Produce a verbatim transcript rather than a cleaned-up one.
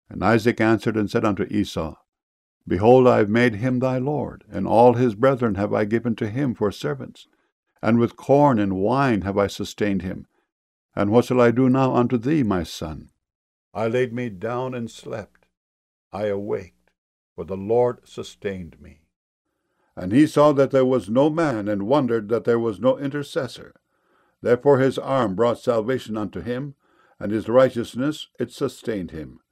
And Isaac answered and said unto Esau, Behold, I have made him thy lord, and all his brethren have I given to him for servants, and with corn and wine have I sustained him. And what shall I do now unto thee, my son? I laid me down and slept. I awaked, for the Lord sustained me. And he saw that there was no man, and wondered that there was no intercessor. Therefore his arm brought salvation unto him, and his righteousness it sustained him.